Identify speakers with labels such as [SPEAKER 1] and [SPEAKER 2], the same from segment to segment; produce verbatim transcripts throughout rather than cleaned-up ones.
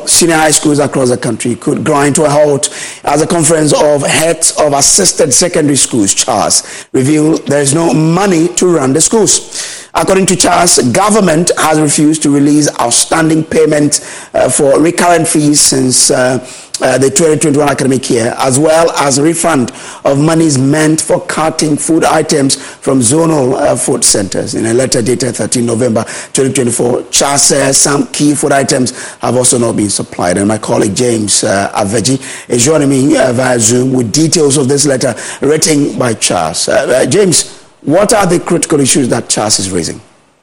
[SPEAKER 1] for senior high schools across the country could grind to a halt as a conference of heads of assisted secondary schools, CHAS, revealed there is no money to run the schools. According to CHAS, government has refused to release outstanding payment uh, for recurrent fees since uh, uh, the twenty twenty-one academic year, as well as a refund of monies meant for carting food items from zonal uh, food centers. In a letter dated thirteenth November twenty twenty-four, CHAS says some key food items have also not been supplied. And my colleague James uh, Aveji is joining me uh, via Zoom with details of this letter written by CHAS. Uh, uh, James, what are the critical issues that CHAS is raising?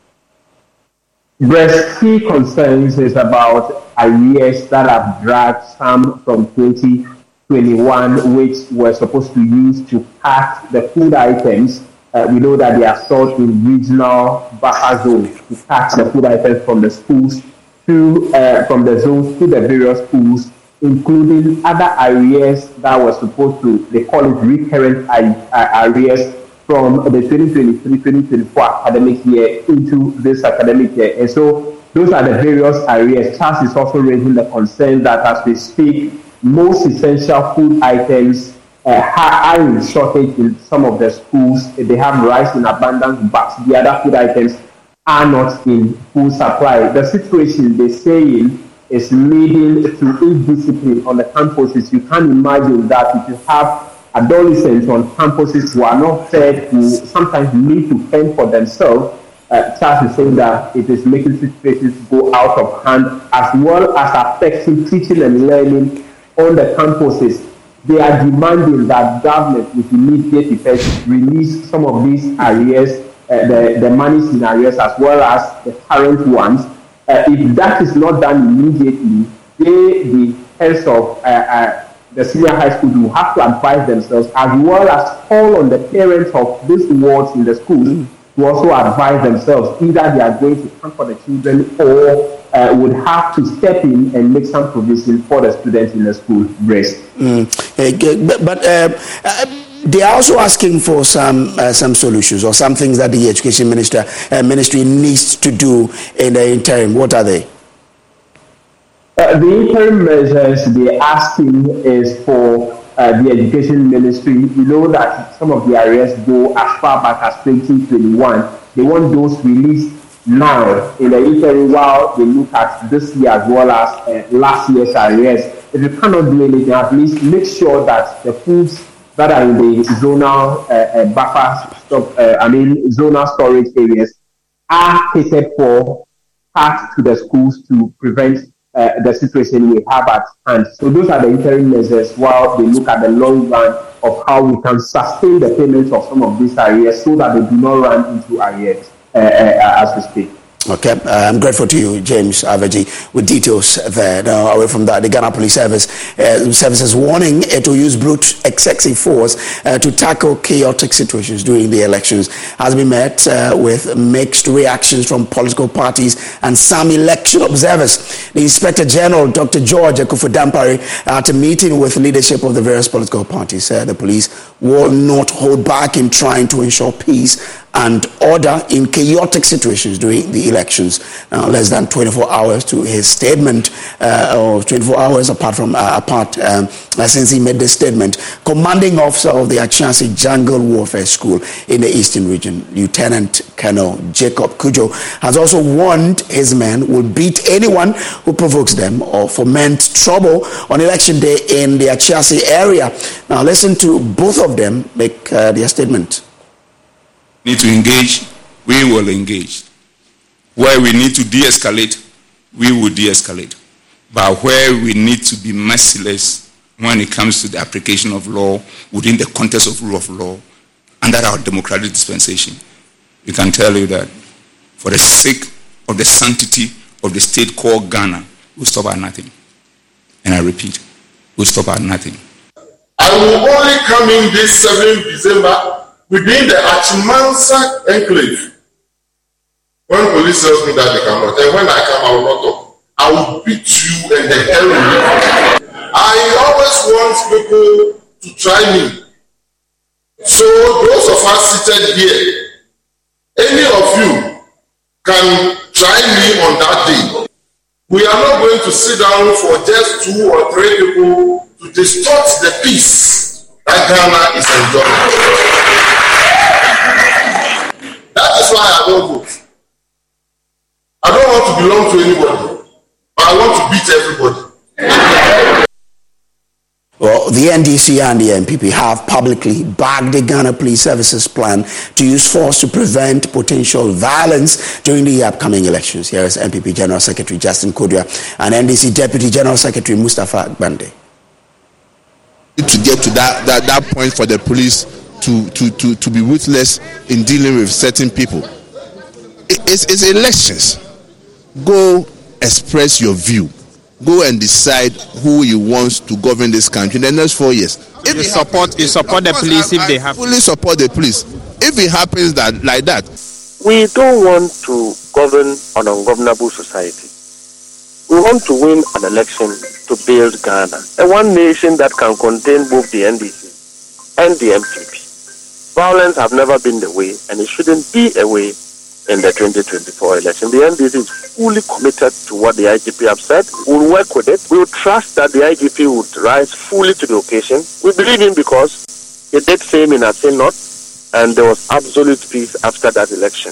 [SPEAKER 2] The key concerns is about arrears that have dragged some from twenty twenty-one, which were supposed to use to pack the food items. Uh, we know that they are stored in regional buffer zones to pack the food items from the schools to uh, from the zones to the various schools, including other arrears that were supposed to, they call it recurrent arrears, from the twenty twenty-three twenty twenty-four academic year into this academic year. And so those are the various arrears. CHAS is also raising the concern that as we speak, most essential food items uh, are in shortage in some of the schools. They have rice in abundance, but the other food items are not in full supply. The situation they're saying is leading to indiscipline on the campuses. You can't imagine that if you have adolescents on campuses who are not fed, who sometimes need to fend for themselves. Uh, CHAS is saying that it is making situations go out of hand, as well as affecting teaching and learning on the campuses. They are demanding that government, with immediate effect, release some of these arrears, uh, the, the monies in arrears, as well as the current ones. Uh, if that is not done immediately, they, the heads of uh, uh, the senior high school will have to advise themselves, as well as call on the parents of these wards in the schools mm. to also advise themselves. Either they are going to come for the children or uh, would have to step in and make some provision for the students in the school. Brace.
[SPEAKER 1] Mm. But, but uh, uh, they are also asking for some uh, some solutions or some things that the education minister uh, ministry needs to do in the interim. What are they?
[SPEAKER 2] Uh, the interim measures they're asking is for uh, the education ministry. You know that some of the arrears go as far back as twenty twenty-one. They want those released now in the interim while they look at this year as well as uh, last year's arrears. If you cannot do anything, at least make sure that the foods that are in the zonal uh, uh, buffer stock, uh, I mean zonal storage areas, are catered for, packed to the schools to prevent Uh, the situation we have at hand. So those are the interim measures while they look at the long run of how we can sustain the payments of some of these arrears so that they do not run into arrears uh, uh, as we speak.
[SPEAKER 1] Okay, uh, I'm grateful to you, James Aveji, with details there. Now, away from that, the Ghana Police Service uh, Services warning it will use brute excessive force uh, to tackle chaotic situations during the elections has been met uh, with mixed reactions from political parties and some election observers. The Inspector General, Doctor George Akufu-Dampare, at a meeting with leadership of the various political parties, said the police will not hold back in trying to ensure peace and order in chaotic situations during the elections. Now, less than twenty-four hours to his statement, uh, or twenty-four hours apart from uh, apart um, uh, since he made this statement, commanding officer of the Achiasi Jungle Warfare School in the Eastern Region, Lieutenant Colonel Jacob Kujo, has also warned his men will beat anyone who provokes them or foments trouble on election day in the Achiasi area. Now, listen to both of them make uh, their statement.
[SPEAKER 3] Need to engage, we will engage. Where we need to de-escalate, we will de-escalate. But where we need to be merciless when it comes to the application of law within the context of rule of law under our democratic dispensation, we can tell you that for the sake of the sanctity of the state called Ghana, we'll stop at nothing. And I repeat, we'll stop at nothing.
[SPEAKER 4] I will only come in this seventh of December within the Achimansa enclave. When police tells me that they cannot, and when I come, I will not talk. I will beat you and the hell will you. I always want people to try me. So those of us seated here, any of you can try me on that day. We are not going to sit down for just two or three people to distort the peace that Ghana is enjoying. That is why I don't vote. I don't want to belong to anybody, but I want to beat everybody.
[SPEAKER 1] Well, the N D C and the N P P have publicly backed the Ghana Police Service's plan to use force to prevent potential violence during the upcoming elections. Here is N P P General Secretary Justin Kodua and N D C Deputy General Secretary Mustafa Bande.
[SPEAKER 5] To get to that, that, that point for the police to, to, to, to be ruthless in dealing with certain people. It, it's, it's elections. Go express your view. Go and decide who you want to govern this country in the next four years.
[SPEAKER 6] If you support, you support the police if they have.
[SPEAKER 5] Fully support the police. If it happens that like that,
[SPEAKER 7] we don't want to govern an ungovernable society. We want to win an election to build Ghana, a one nation that can contain both the N D C and the N P P. Violence have never been the way, and it shouldn't be a way in the twenty twenty-four election. The N D C is fully committed to what the I G P have said. We'll work with it. We'll trust that the I G P would rise fully to the occasion. We believe him because he did same in Asin North, and there was absolute peace after that election.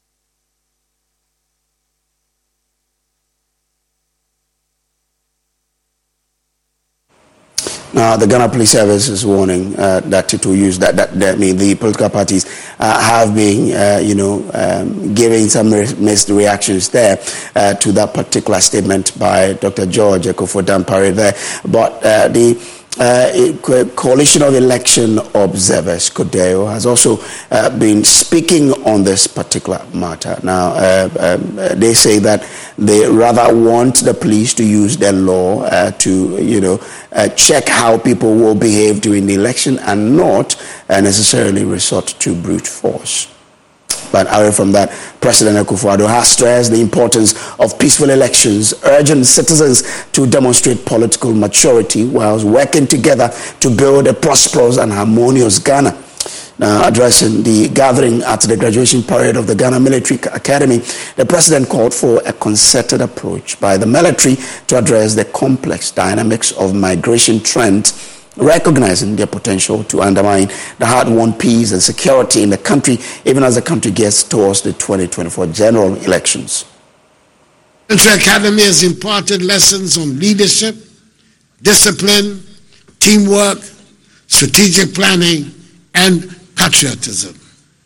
[SPEAKER 1] Now, the Ghana Police Service is warning uh, that it will use that, that, that I mean, the political parties uh, have been, uh, you know, um, giving some mixed reactions there uh, to that particular statement by Doctor George Ekufuor-Dampare there. But uh, the Uh, Coalition of Election Observers, CODEO, has also uh, been speaking on this particular matter. Now, uh, um, they say that they rather want the police to use their law uh, to, you know, uh, check how people will behave during the election and not uh, necessarily resort to brute force. But away from that, President Akufo-Addo has stressed the importance of peaceful elections, urging citizens to demonstrate political maturity whilst working together to build a prosperous and harmonious Ghana. Now, addressing the gathering at the graduation parade of the Ghana Military Academy, the president called for a concerted approach by the military to address the complex dynamics of migration trends, recognizing their potential to undermine the hard-won peace and security in the country, even as the country gets towards the twenty twenty-four general elections.
[SPEAKER 8] The Military Academy has imparted lessons on leadership, discipline, teamwork, strategic planning, and patriotism.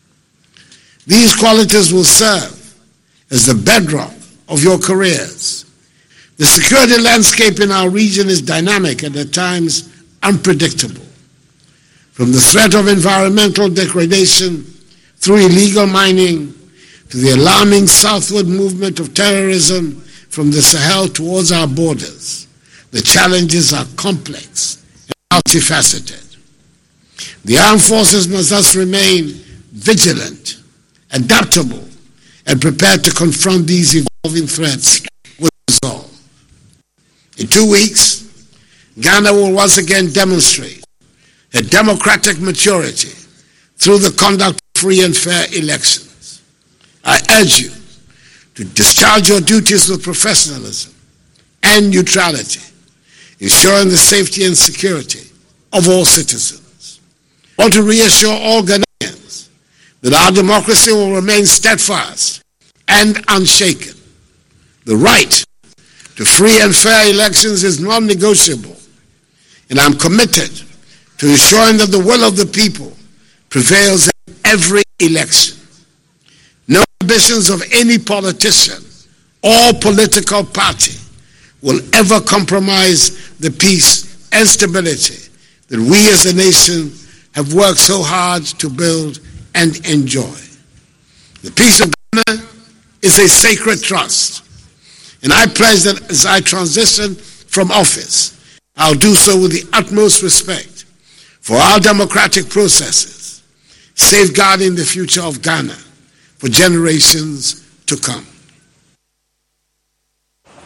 [SPEAKER 8] These qualities will serve as the bedrock of your careers. The security landscape in our region is dynamic and at times unpredictable. From the threat of environmental degradation through illegal mining to the alarming southward movement of terrorism from the Sahel towards our borders, the challenges are complex and multifaceted. The armed forces must thus remain vigilant, adaptable, and prepared to confront these evolving threats with resolve. In two weeks, Ghana will once again demonstrate a democratic maturity through the conduct of free and fair elections. I urge you to discharge your duties with professionalism and neutrality, ensuring the safety and security of all citizens. I want to reassure all Ghanaians that our democracy will remain steadfast and unshaken. The right to free and fair elections is non-negotiable, and I'm committed to ensuring that the will of the people prevails in every election. No ambitions of any politician or political party will ever compromise the peace and stability that we as a nation have worked so hard to build and enjoy. The peace of Ghana is a sacred trust, and I pledge that as I transition from office, I'll do so with the utmost respect for our democratic processes, safeguarding the future of Ghana for generations to come.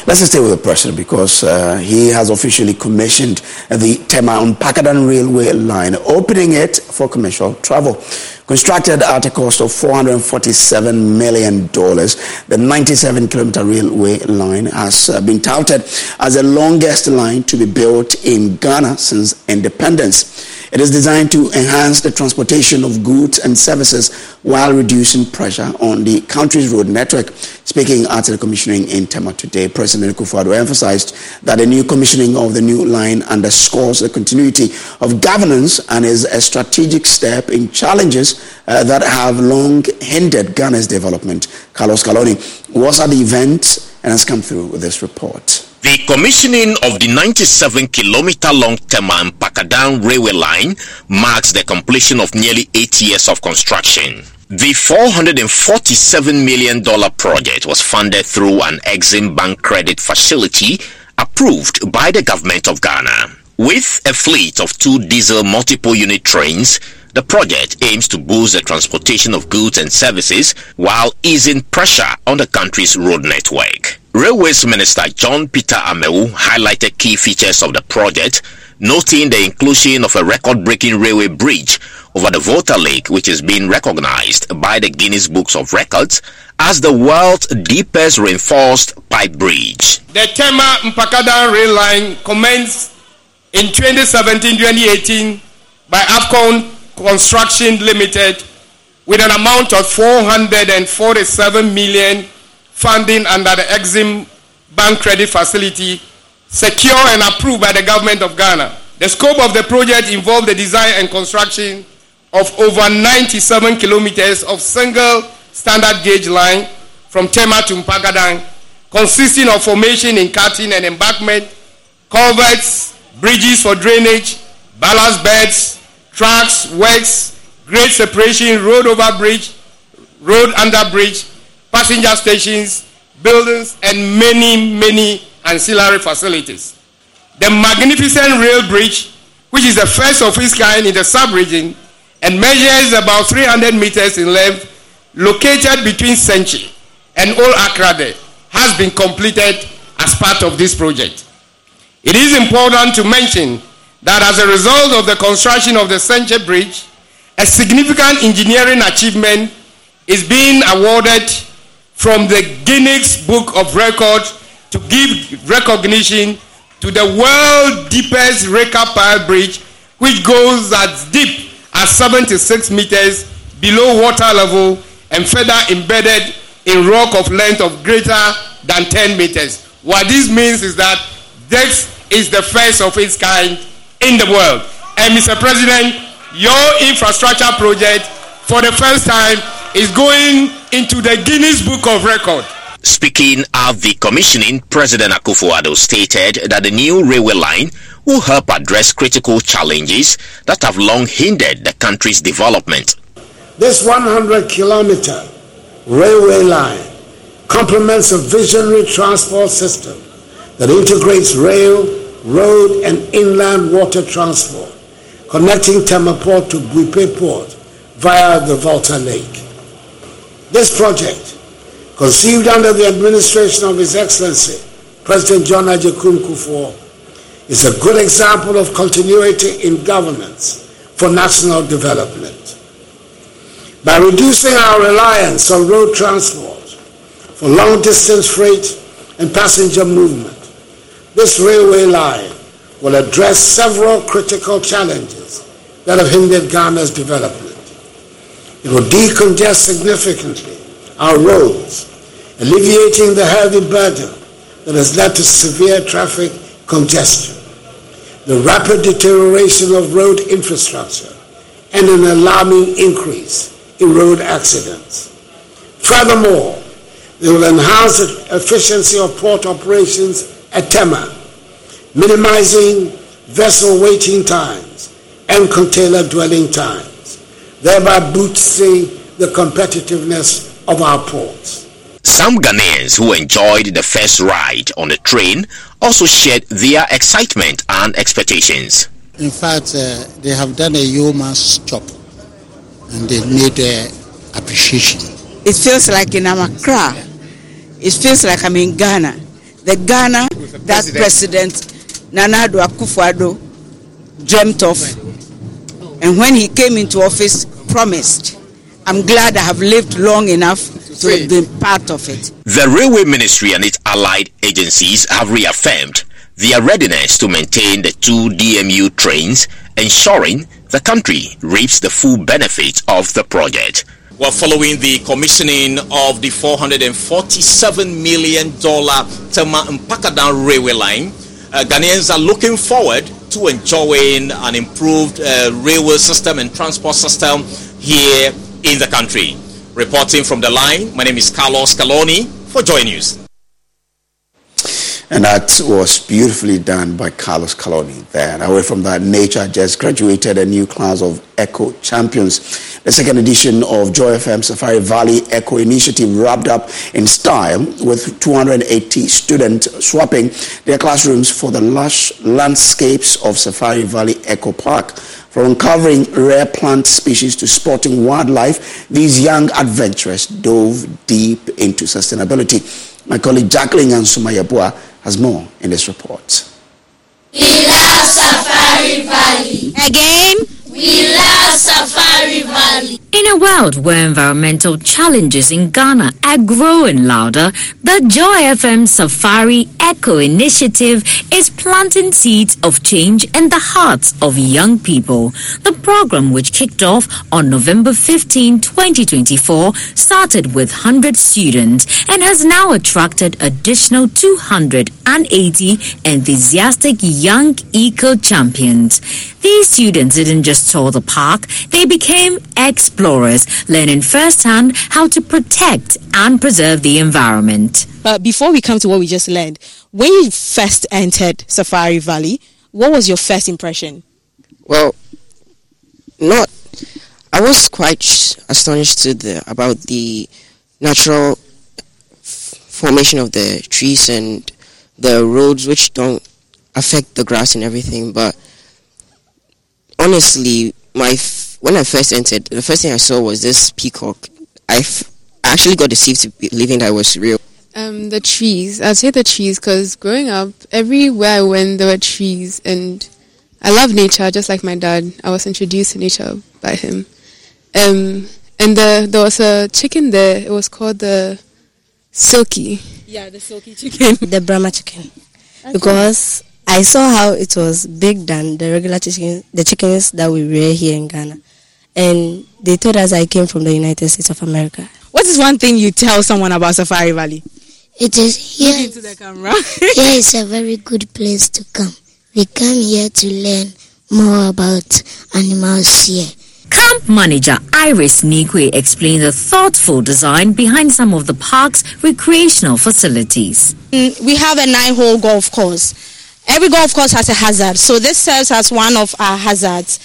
[SPEAKER 1] Let's stay with the president because uh, he has officially commissioned the Tema-Mpakadan railway line, opening it for commercial travel. Constructed at a cost of four hundred forty-seven million dollars, the ninety-seven kilometer railway line has uh, been touted as the longest line to be built in Ghana since independence. It is designed to enhance the transportation of goods and services while reducing pressure on the country's road network. Speaking at the commissioning in Tema today, President Akufo-Addo emphasized that the new commissioning of the new line underscores the continuity of governance and is a strategic step in challenges uh, that have long hindered Ghana's development. Carlos Kaloni was at the event and has come through with this report.
[SPEAKER 9] The commissioning of the ninety-seven kilometer long Tema-Mpakadan railway line marks the completion of nearly eight years of construction. The four hundred forty-seven million dollars project was funded through an Exim Bank credit facility approved by the government of Ghana. With a fleet of two diesel multiple unit trains, the project aims to boost the transportation of goods and services while easing pressure on the country's road network. Railways Minister John Peter Amewu highlighted key features of the project, noting the inclusion of a record-breaking railway bridge over the Volta Lake, which is being recognized by the Guinness Books of Records as the world's deepest reinforced pipe bridge.
[SPEAKER 10] The Tema-Mpakadan rail line commenced in twenty seventeen twenty eighteen by Afcon Construction Limited with an amount of four hundred forty-seven million funding under the Exim Bank credit facility, secured and approved by the government of Ghana. The scope of the project involved the design and construction of over ninety-seven kilometers of single standard gauge line from Tema to Mpakadan, consisting of formation in cutting and embankment, culverts, bridges for drainage, ballast beds, tracks, works, grade separation, road over bridge, road under bridge, passenger stations, buildings, and many, many ancillary facilities. The magnificent rail bridge, which is the first of its kind in the sub-region and measures about three hundred meters in length, located between Senchi and Old Accra, has been completed as part of this project. It is important to mention that as a result of the construction of the Senchi Bridge, a significant engineering achievement is being awarded from the Guinness Book of Records to give recognition to the world's deepest Reka Pipe Bridge, which goes as deep as seventy-six meters below water level and further embedded in rock of length of greater than ten meters. What this means is that this is the first of its kind in the world. And Mister President, your infrastructure project for the first time is going into the Guinness Book of Records.
[SPEAKER 9] Speaking at the commissioning, President Akufo-Addo stated that the new railway line will help address critical challenges that have long hindered the country's development.
[SPEAKER 8] This one hundred kilometer railway line complements a visionary transport system that integrates rail, road, and inland water transport, connecting Tema Port to Guipe Port via the Volta Lake. This project, conceived under the administration of His Excellency President John Agyekum Kufuor, is a good example of continuity in governance for national development. By reducing our reliance on road transport for long-distance freight and passenger movement, this railway line will address several critical challenges that have hindered Ghana's development. It will decongest significantly our roads, alleviating the heavy burden that has led to severe traffic congestion, the rapid deterioration of road infrastructure, and an alarming increase in road accidents. Furthermore, they will enhance the efficiency of port operations at Tema, minimizing vessel waiting times and container dwelling times, thereby boosting the competitiveness of our ports.
[SPEAKER 9] Some Ghanaians who enjoyed the first ride on the train also shared their excitement and expectations.
[SPEAKER 11] In fact, uh, they have done a yeoman's job and they need uh, appreciation.
[SPEAKER 12] It feels like in Accra. It feels like I'm in Ghana. the Ghana that President Nana Addo Akufo-Addo dreamt of, and when he came into office, promised. I'm glad I have lived long enough to have been part of it.
[SPEAKER 9] The Railway Ministry and its allied agencies have reaffirmed their readiness to maintain the two D M U trains, ensuring the country reaps the full benefits of the project. Well, following the commissioning of the four hundred forty-seven million dollars Tema Mpakadan railway line, uh, Ghanaians are looking forward to enjoying an improved uh, railway system and transport system here in the country. Reporting from the line, my name is Carlos Caloni for Joy News.
[SPEAKER 1] And that was beautifully done by Carlos Caloni there. And away from that, Nature just graduated a new class of Eco Champions. The second edition of Joy F M Safari Valley Eco Initiative wrapped up in style with two hundred eighty students swapping their classrooms for the lush landscapes of Safari Valley Eco Park. From uncovering rare plant species to spotting wildlife, these young adventurers dove deep into sustainability. My colleague Jacqueline Ansuma-Yabua has more in this report.
[SPEAKER 13] We love Safari Valley.
[SPEAKER 14] Again,
[SPEAKER 13] we love Safari Valley.
[SPEAKER 14] In a world where environmental challenges in Ghana are growing louder, the Joy F M Safari Eco Initiative is planting seeds of change in the hearts of young people. The program, which kicked off on November fifteenth, twenty twenty-four, started with one hundred students and has now attracted additional two hundred eighty enthusiastic young eco champions. These students didn't just tour the park, they became explorers, learning firsthand how to protect and preserve the environment.
[SPEAKER 15] But before we come to what we just learned, when you first entered Safari Valley, what was your first impression?
[SPEAKER 16] Well, not. I was quite astonished to the, about the natural f- formation of the trees and the roads, which don't affect the grass and everything. But honestly, my f- when I first entered, the first thing I saw was this peacock. I f- actually got deceived believing that it was real.
[SPEAKER 17] Um, the trees. I'd say the trees because growing up, everywhere I went, there were trees, and I love nature, just like my dad. I was introduced to nature by him. Um, and the, there was a chicken there. It was called the Silky.
[SPEAKER 15] Yeah, the Silky chicken.
[SPEAKER 18] The Brahma chicken. Okay. Because I saw how it was big than the regular chicken, the chickens that we rear here in Ghana. And they told us I came from the United States of America.
[SPEAKER 15] What is one thing you tell someone about Safari Valley?
[SPEAKER 19] It is here.
[SPEAKER 15] Look into the camera.
[SPEAKER 19] Here is a very good place to come. We come here to learn more about animals here.
[SPEAKER 14] Camp manager Iris Nikwe explained the thoughtful design behind some of the park's recreational facilities.
[SPEAKER 20] We have a nine-hole golf course. Every golf course has a hazard, so this serves as one of our hazards.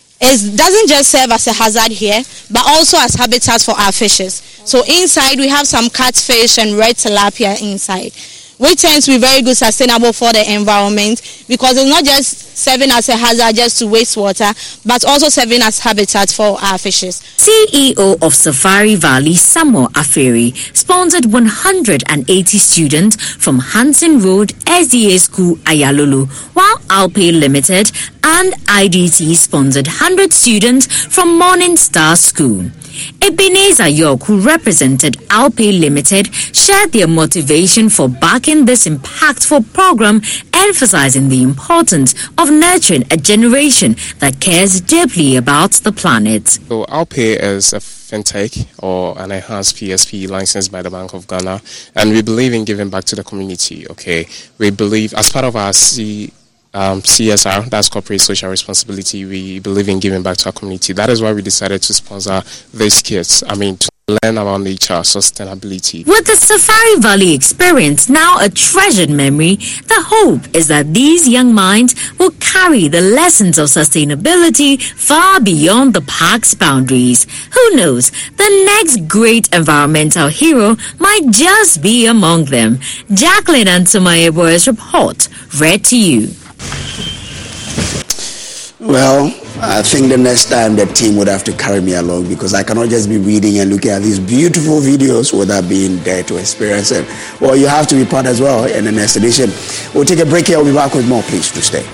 [SPEAKER 20] It doesn't just serve as a hazard here, but also as habitats for our fishes. So inside we have some catfish and red tilapia inside, which tends to be very good, sustainable for the environment, because it's not just serving as a hazard just to waste water, but also serving as habitat for our fishes.
[SPEAKER 14] C E O of Safari Valley, Samuel Aferi, sponsored one hundred eighty students from Hanson Road S D A School, Ayalulu, while Alpay Limited and I D C sponsored one hundred students from Morning Star School. Ebenezer York, who represented Alpay Limited, shared their motivation for backing this impactful program, emphasizing the importance of nurturing a generation that cares deeply about the planet.
[SPEAKER 21] So Alpay is a fintech or an enhanced P S P licensed by the Bank of Ghana, and we believe in giving back to the community. Okay, we believe as part of our C Um, C S R, that's corporate social responsibility, we believe in giving back to our community. That is why we decided to sponsor these kits, I mean, to learn about nature, sustainability.
[SPEAKER 14] With the Safari Valley experience now a treasured memory, the hope is that these young minds will carry the lessons of sustainability far beyond the park's boundaries. Who knows, the next great environmental hero might just be among them. Jacqueline Ansuma-Yabua report, read to you.
[SPEAKER 1] Well, I think the next time the team would have to carry me along because I cannot just be reading and looking at these beautiful videos without being there to experience it. Well, you have to be part as well in the next edition. We'll take a break here. We'll be back with more. Please to stay.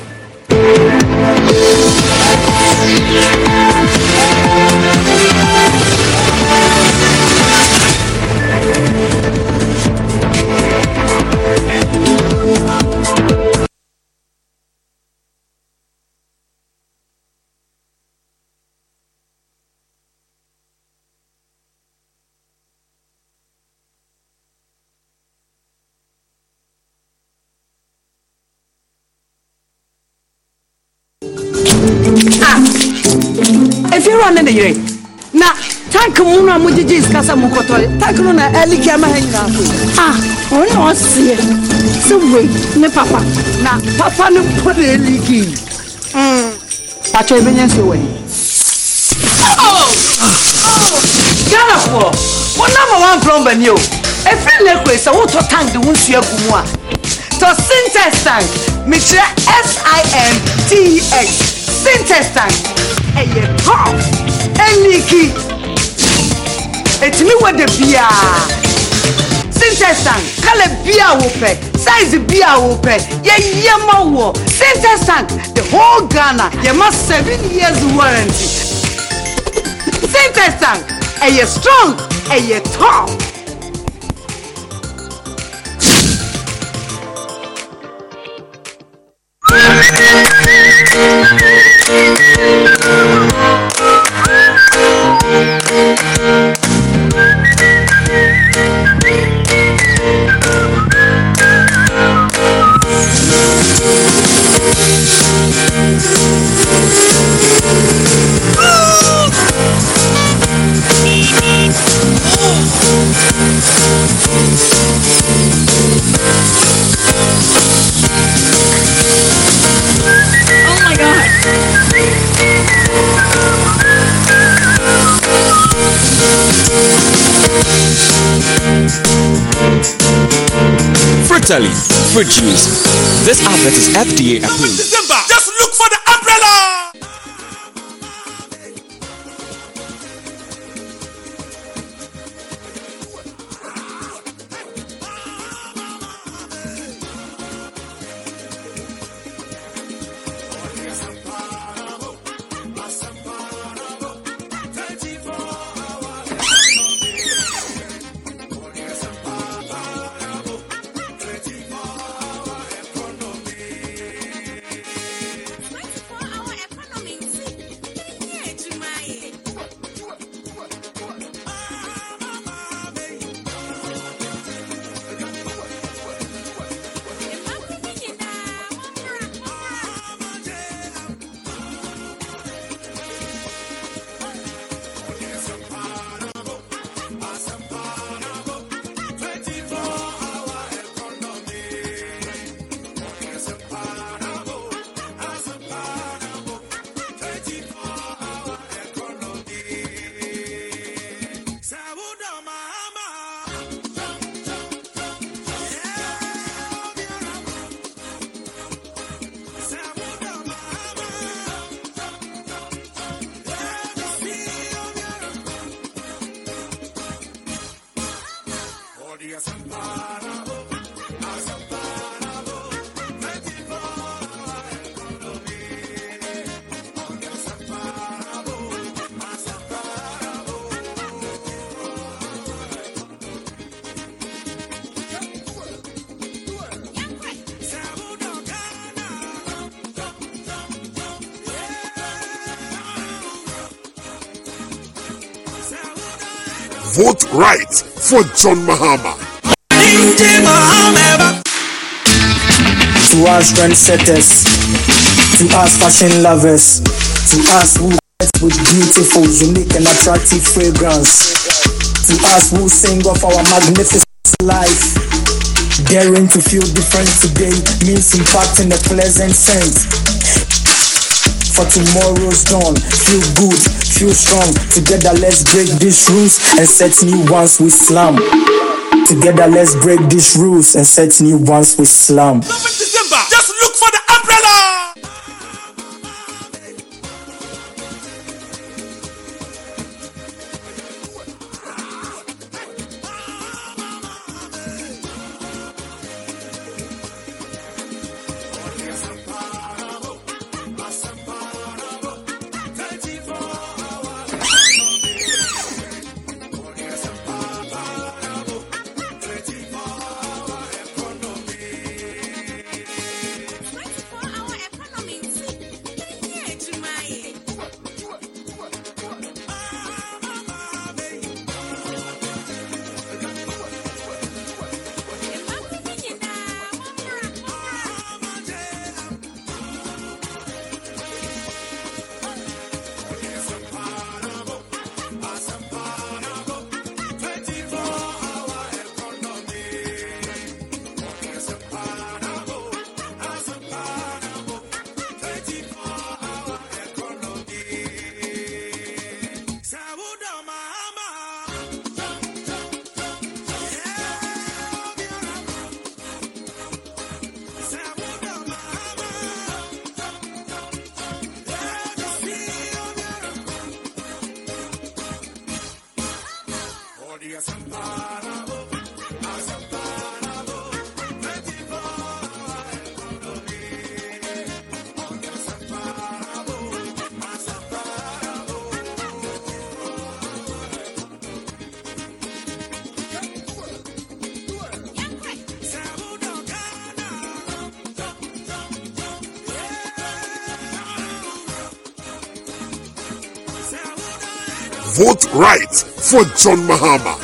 [SPEAKER 2] If you're running the year, now, tank Muna Mujis Casa Mokoto, Takuna Elikama Henry. Ah, oh no, see. So wait, ne papa. Now, papa no put a leaky. Hm, Pacho Venus away. Oh, oh, Ganapo, one number one plumber new. A friend like so what tank the wounds you have. So Sintex tank, Mister S I N T X, Sintex tank. Hey, top, and Nikki. It's me with the beer. Since tank, color beer whoopee, size beer whoopee, yeah, yeah, more. Since tank, the whole Ghana, you must seven years warranty. Since tank, and you're strong, and you're top.
[SPEAKER 22] Frutally, fruit juice. This advert is F D A approved.
[SPEAKER 23] December, just look for the umbrella.
[SPEAKER 24] Vote right for John Mahama.
[SPEAKER 25] To us trendsetters, to us fashion lovers, to us who with beautiful, unique and attractive fragrance, to us who sing of our magnificent life, daring to feel different today means impacting a pleasant scent. For tomorrow's dawn, feel good, feel strong. Together let's break these rules and set new ones with slam. Together let's break these rules and set new ones with slam.
[SPEAKER 23] December, just look for the umbrella.
[SPEAKER 24] Vote right for John Mahama.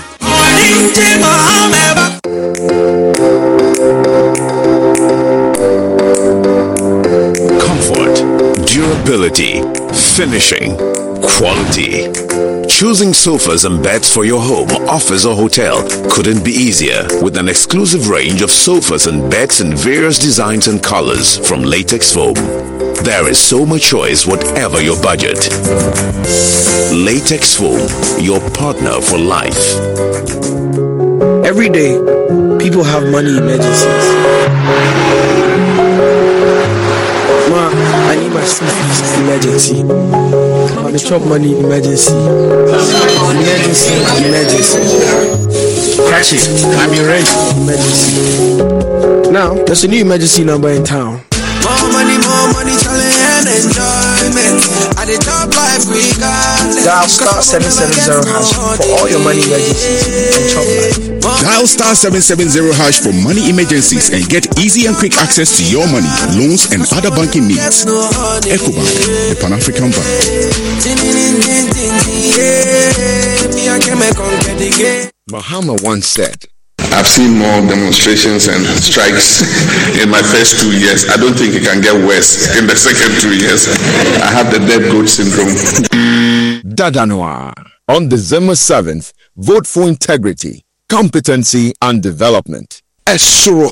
[SPEAKER 3] Comfort, durability, finishing, quality. Choosing sofas and beds for your home, office or hotel couldn't be easier with an exclusive range of sofas and beds in various designs and colors from Latex Foam. There is so much choice whatever your budget. Latex Foam, your partner for life.
[SPEAKER 4] Every day, people have money emergencies. Ma, I need my school fees emergency. I'm the chop money emergency. Emergency, emergency. Catch it, I'm your rent emergency. Now, there's a new emergency number in town.
[SPEAKER 5] More money, more money, challenge and enjoyment. At the top life we got.
[SPEAKER 4] Dial star seven seven zero hash for all your money emergencies and chop life.
[SPEAKER 6] Dial star seven seven zero hash for money emergencies and get easy and quick access to your money, loans, and other banking needs. Ecobank, the Pan-African Bank.
[SPEAKER 7] Mahama once said,
[SPEAKER 26] I've seen more demonstrations and strikes in my first two years. I don't think it can get worse in the second two years. I have the dead goat syndrome.
[SPEAKER 7] Dadanoa. On December seventh, vote for integrity, competency, and development. Esuro.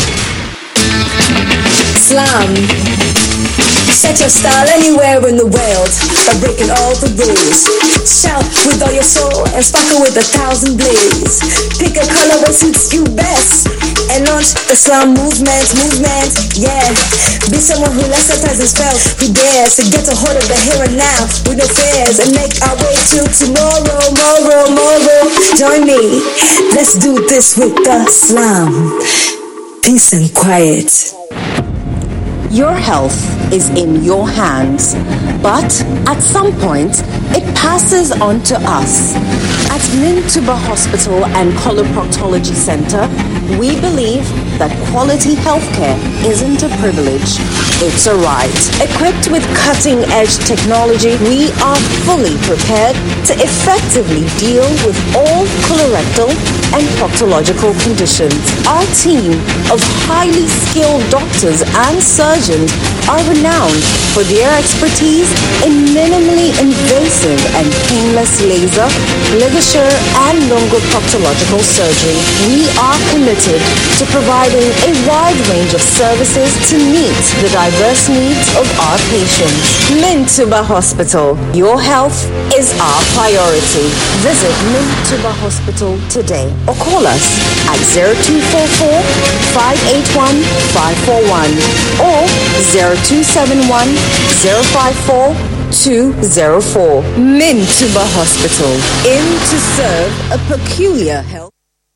[SPEAKER 27] Slam. Set your style anywhere in the world by breaking all the rules. Shout with all your soul and sparkle with a thousand blaze. Pick a color that suits you best and launch the slam movement, movement, yeah. Be someone who lets his spell, who dares to get a hold of the here and now with no fears and make our way to tomorrow, tomorrow, tomorrow. Join me, let's do this with the slam. Peace and quiet.
[SPEAKER 28] Your health is in your hands, but at some point, it passes on to us. At Mintuba Hospital and Coloproctology Center, we believe that quality healthcare isn't a privilege, it's a right. Equipped with cutting-edge technology, we are fully prepared to effectively deal with all colorectal and proctological conditions. Our team of highly skilled doctors and surgeons are renowned for their expertise in minimally invasive and painless laser, ligature, and longoproctological surgery. We are committed to providing a wide range of services to meet the diverse needs of our patients. Mintuba Hospital, your health is our priority. Visit Mintuba Hospital today or call us at zero two four four, five eight one, five four one or zero two seven one, zero five four, two zero four. Mintuba Hospital, in to serve a peculiar health.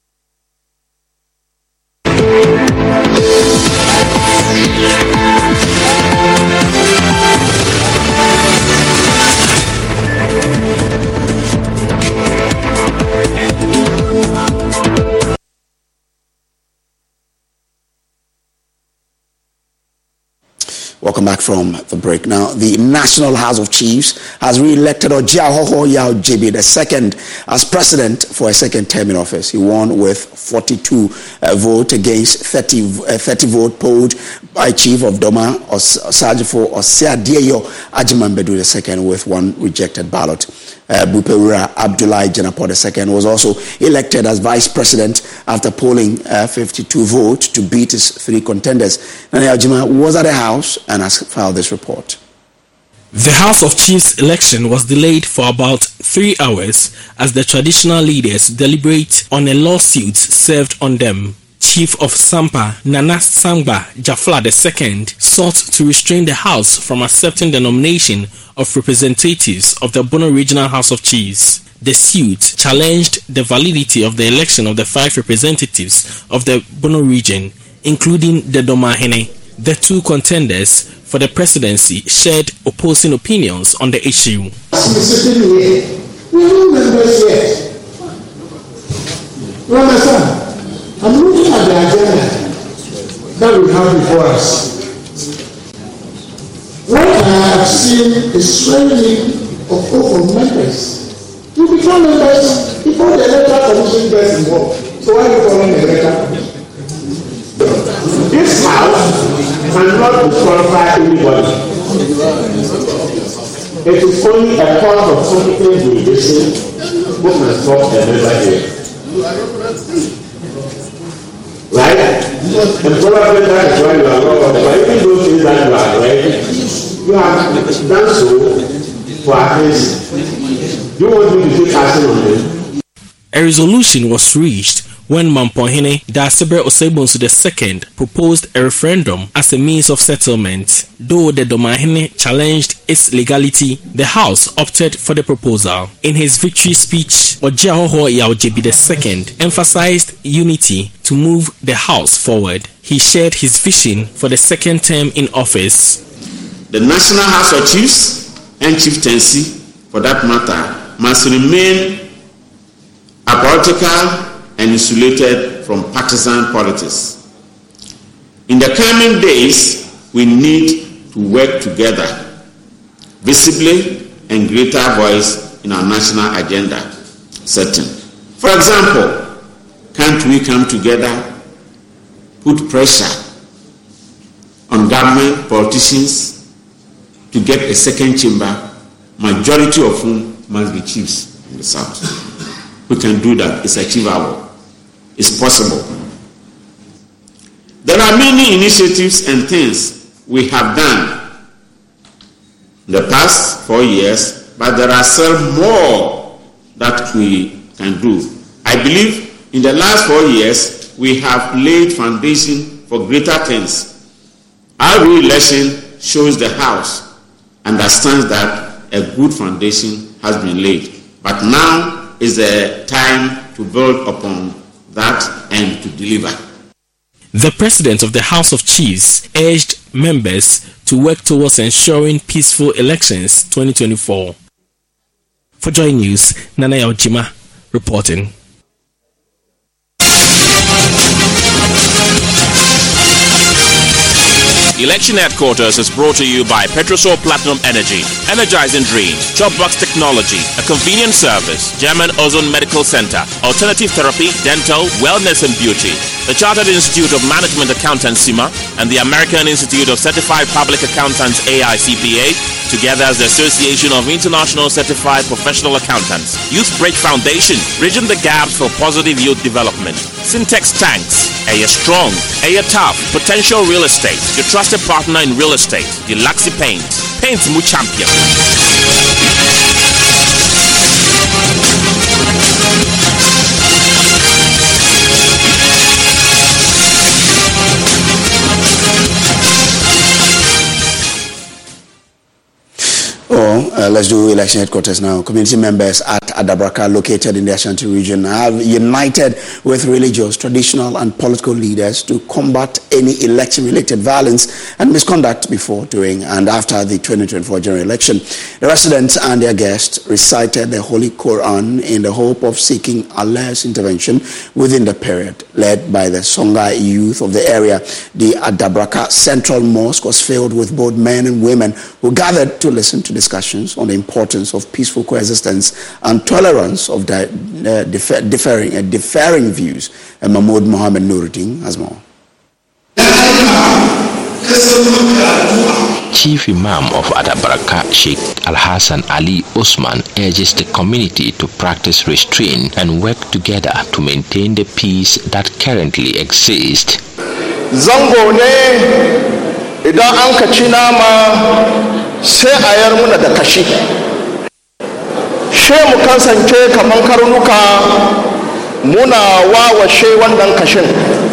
[SPEAKER 1] Welcome back from the break. Now, the National House of Chiefs has re-elected Ojiahoho Yao J B the second as president for a second term in office. He won with forty-two uh, votes against thirty, uh, thirty vote polled by Chief of Doma Osajifo Osiadeyo Ajimambedu the second with one rejected ballot. Uh, Bupewura Abdullahi Jenapo the second was also elected as vice president after polling uh, fifty-two votes to beat his three contenders. Nani Ajima was at the House and has filed this report.
[SPEAKER 29] The House of Chiefs election was delayed for about three hours as the traditional leaders deliberate on a lawsuit served on them. Chief of Sampa, Nana Sangba Jafla the second, sought to restrain the House from accepting the nomination of representatives of the Bono Regional House of Chiefs. The suit challenged the validity of the election of the five representatives of the Bono region, including the Domahene. The two contenders for the presidency shared opposing opinions on the issue.
[SPEAKER 8] You understand? I'm looking at the agenda that we have before us. What I have seen is swelling of hope of members
[SPEAKER 9] You become members before the electoral commission gets involved. So why are you following the electoral commission? This house cannot disqualify anybody. It is only a cause of competent jurisdiction who can stop a member here. Right? And probably that is why you are wrong. But even those things that you are right, you have done so for at least. You want me to take action on them?
[SPEAKER 29] A resolution was reached when Mampohene Dasebre Osebonsu the second proposed a referendum as a means of settlement. Though the Domahene challenged its legality, the House opted for the proposal. In his victory speech, Ojiahoho Yaojebi the second emphasized unity to move the House forward. He shared his vision for the second term in office.
[SPEAKER 10] The National House of Chiefs and Chieftaincy, for that matter, must remain apolitical and insulated from partisan politics. In the coming days, we need to work together, visibly and greater voice in our national agenda setting. For example, can't we come together, put pressure on government politicians to get a second chamber, majority of whom must be chiefs in the South? We can do that. It's achievable. It's possible. There are many initiatives and things we have done in the past four years, but there are still more that we can do. I believe in the last four years, we have laid foundation for greater things. Our re-election shows the House understands that a good foundation has been laid. But now is the time to build upon that and to deliver.
[SPEAKER 29] The President of the House of Chiefs urged members to work towards ensuring peaceful elections twenty twenty-four. For Joy News, Nana Yaojima reporting.
[SPEAKER 11] Election Headquarters is brought to you by Petrosol Platinum Energy, Energizing Dreams, Chopbox Technology, a convenient service, German Ozone Medical Center, Alternative Therapy, Dental, Wellness and Beauty, the Chartered Institute of Management Accountants C I M A, and the American Institute of Certified Public Accountants A I C P A, together as the Association of International Certified Professional Accountants. Youth Bridge Foundation, bridging the gaps for positive youth development. Syntex Tanks, Aya Strong, Aya Tough, Potential Real Estate, your trusted partner in real estate. Deluxy Paints, Paints Mu Champion.
[SPEAKER 1] Oh, uh, let's do election headquarters now. Community members at Adabraka, located in the Ashanti region, have united with religious, traditional and political leaders to combat any election-related violence and misconduct before, during and after the twenty twenty-four general election. The residents and their guests recited the Holy Quran in the hope of seeking Allah's intervention within the period. Led by the Songhai youth of the area, the Adabraka Central Mosque was filled with both men and women who gathered to listen to discussions on the importance of peaceful coexistence and tolerance of di- uh, differ- differing, uh, differing views. And Mahmoud Mohammed Nuruddin has more.
[SPEAKER 12] Chief Imam of Adabraka, Sheikh Al-Hassan Ali Osman, urges the community to practice restraint and work together to maintain the peace that currently exists.
[SPEAKER 13] Zango ne idan an kaci nama sai a yar muna da kashi. She mu kasance kaman karnuka muna wawashe wannan kashin.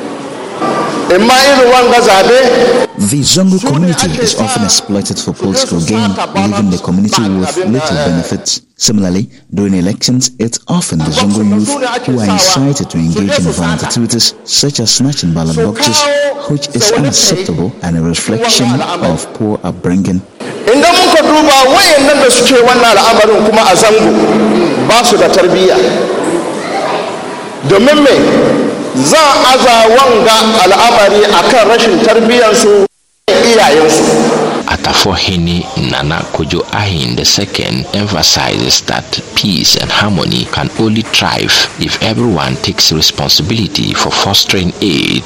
[SPEAKER 15] The Zongo community is often exploited for political gain, leaving the community with little benefits. Similarly, during elections, it's often the Zongo youth who are incited to engage in violent activities, such as snatching ballot boxes, which is unacceptable and a reflection of poor upbringing.
[SPEAKER 13] Idan muka duba wayannan da suke wannan al'amarin kuma a Zango ba su da tarbiyya. Domin me za aza wanga al'amari akan rashin tarbiyyarsu iyayensu.
[SPEAKER 12] At Tafohene Nana Kojo Ahin the second emphasizes that peace and harmony can only thrive if everyone takes responsibility for fostering aid.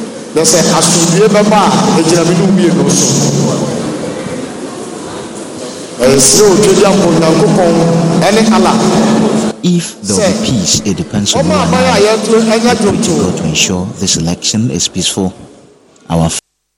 [SPEAKER 15] If there will be peace, it depends on you and I. We to God to ensure this election is peaceful. Our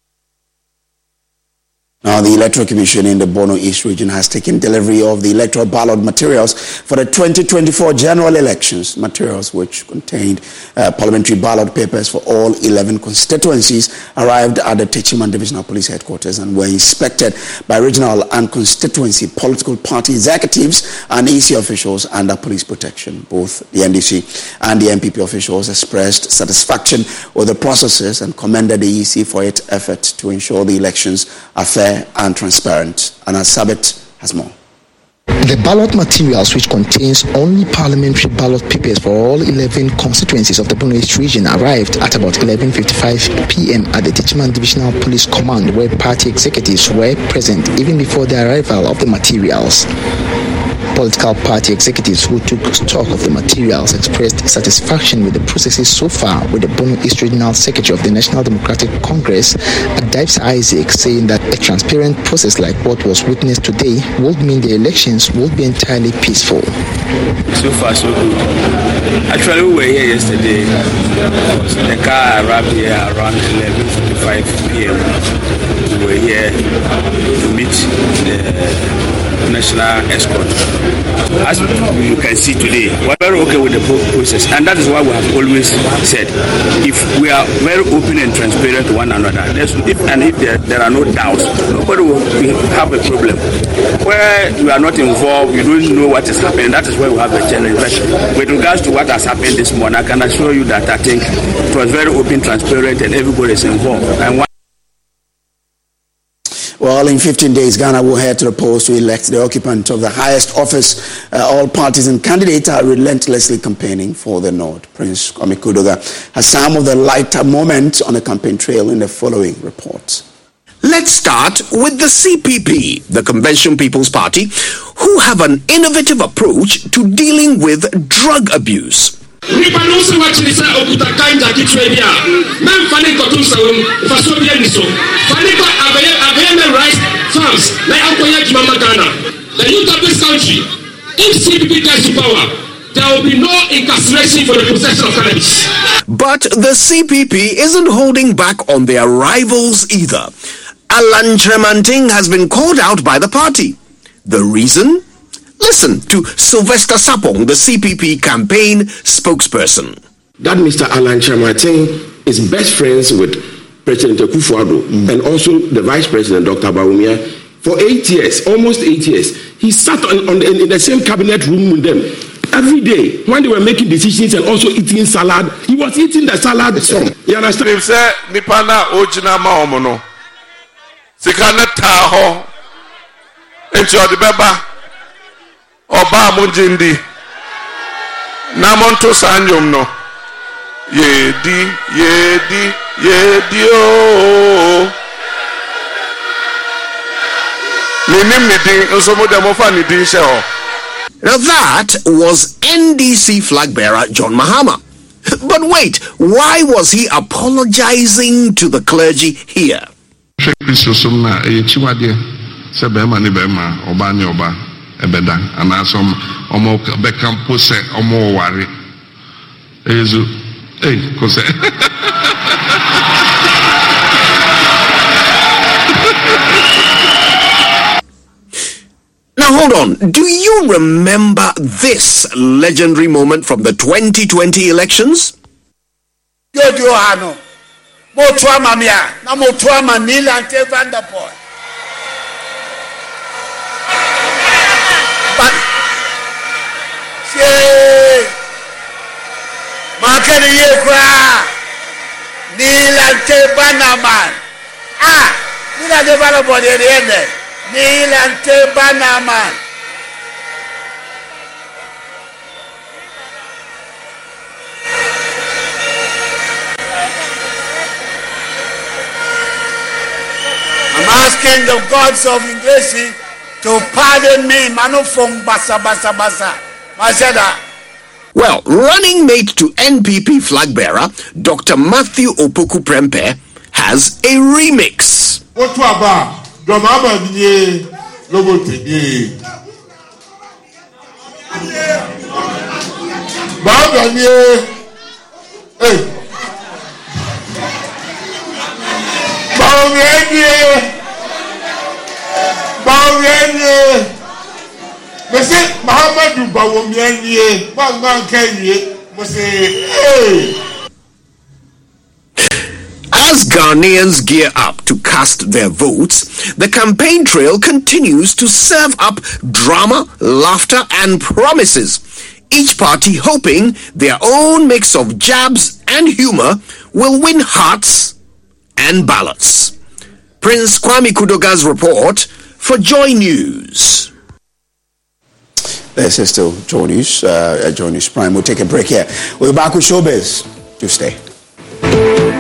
[SPEAKER 1] Now, the Electoral Commission in the Bono East region has taken delivery of the electoral ballot materials for the twenty twenty-four general elections, materials which contained uh, parliamentary ballot papers for all eleven constituencies arrived at the Techiman Divisional Police Headquarters and were inspected by regional and constituency political party executives and E C officials under police protection. Both the N D C and the N P P officials expressed satisfaction with the processes and commended the E C for its effort to ensure the elections are fair and transparent. And Sabit has more.
[SPEAKER 2] The ballot materials, which contains only parliamentary ballot papers for all eleven constituencies of the Bono East region, arrived at about eleven fifty-five p.m. at the Techiman Divisional Police Command, where party executives were present even before the arrival of the materials. Political party executives who took stock of the materials expressed satisfaction with the processes so far, with the Bono East Regional Secretary of the National Democratic Congress, Adibes Isaac, saying that a transparent process like what was witnessed today would mean the elections would be entirely peaceful.
[SPEAKER 14] So far, so good. Actually, we were here yesterday. The car arrived here around eleven fifty-five p.m. We were here to meet the national escort. As you can see today, we're very okay with the process, and that is why we have always said, if we are very open and transparent to one another, if, and if there, there are no doubts, nobody will have a problem. Where you are not involved, you don't know what is happening, that is where we have a challenge. But with regards to what has happened this morning, I can assure you that I think it was very open, transparent, and everybody is involved. And one
[SPEAKER 1] Well, in fifteen days, Ghana will head to the polls to elect the occupant of the highest office. Uh, all parties and candidates are relentlessly campaigning for the Nord. Prince Kwame Kudoga has some of the lighter moments on the campaign trail in the following reports.
[SPEAKER 16] Let's start with the C P P, the Convention People's Party, who have an innovative approach to dealing with drug abuse.
[SPEAKER 17] The youth of this country, if C P P gets to power, there will be no incarceration for the possession of cannabis.
[SPEAKER 16] But the C P P isn't holding back on their rivals either. Alan Tremanting has been called out by the party. The reason? Listen to Sylvester Sapong, the C P P campaign spokesperson.
[SPEAKER 18] That Mister Alan Tremanting is best friends with President Akufo-Addo mm. and also the Vice President, Doctor Bawumia, for eight years, almost eight years. He sat on, on in the same cabinet room with them. Every day, when they were making decisions and also eating salad, he was eating the salad some. You understand?
[SPEAKER 19] If say Nipana Ojina Maomono, Sikana Taho, Encho the Beba, Oba Munjindi, Namonto Sanyum no, Yedi, Yedi, Yedi, oh.
[SPEAKER 16] Now that was N D C flag bearer John Mahama. But wait, why was he apologizing to the clergy here? Now hold on, do you remember this legendary moment from the twenty twenty elections?
[SPEAKER 8] But Nilante Banaman. asking the gods of English to pardon me. Manufong basa basa basa. I said that.
[SPEAKER 16] Well, running mate to N P P flag bearer, Doctor Matthew Opoku Prempeh, has a remix.
[SPEAKER 3] What about Domaba Nye Lobote? Baba Nye, hey, Baba Nye, Baba Nye. Monsieur Mahamadou Bawumie, Bangman Kenye, Monsieur.
[SPEAKER 16] As Ghanaians gear up to cast their votes, the campaign trail continues to serve up drama, laughter, and promises. Each party hoping their own mix of jabs and humor will win hearts and ballots. Prince Kwame Kudoga's report for Joy News.
[SPEAKER 1] This is still Joy News, uh, Joy News Prime. We'll take a break here. We'll be back with Showbiz. Do stay.